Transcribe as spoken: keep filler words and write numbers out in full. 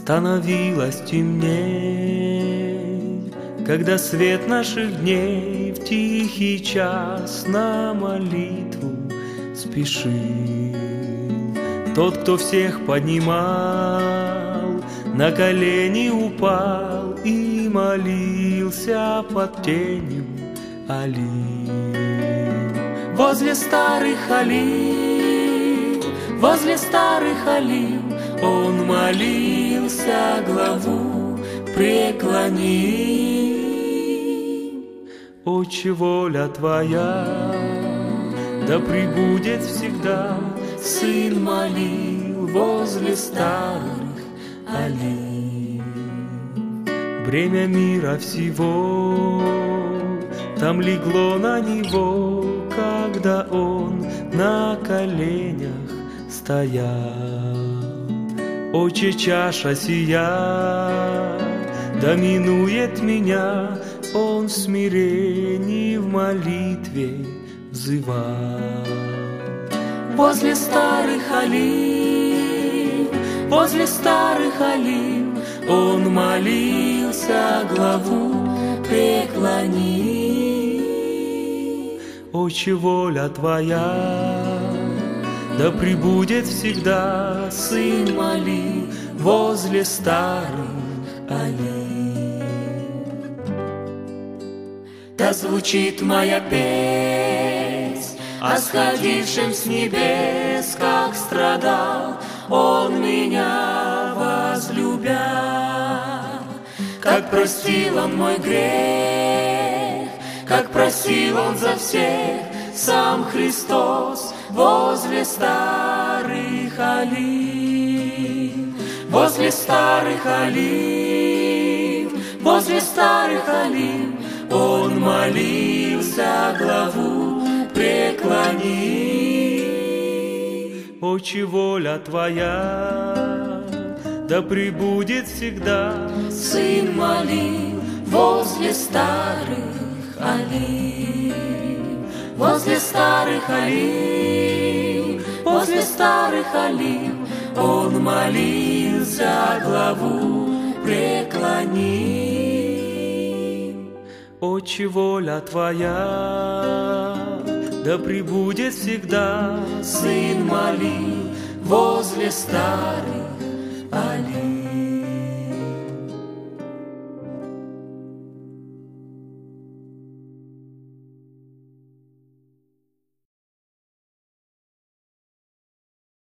становилось темней, когда свет наших дней в тихий час на молитву спешил. Тот, кто всех поднимал, на колени упал и молился под тенью олив. Возле старых олив, возле старых олив он молился, главу преклонив. Отче, воля Твоя да пребудет всегда, Сын молил возле старых олив. Бремя мира всего там легло на него, когда он на коленях стоял. Отче, чаша сия доминует меня, он в смирении в молитве взывал. Возле старых олив, возле старых олив он молился, главу преклонив. Отче, воля Твоя да пребудет всегда, Сын молил возле старых олив. Да звучит моя песнь о сходившем с небес, как страдал Он меня возлюбя, как простил Он мой грех, как просил Он за всех сам Христос возле старых олив, возле старых олив, возле старых олив Он молился, главу преклонив. Отче, воля Твоя да пребудет всегда, Сын молил возле старых олив, возле старых олив, возле старых олив Он молился, главу преклонив. Отче, воля Твоя да пребудет всегда, Сын молил возле старых олив.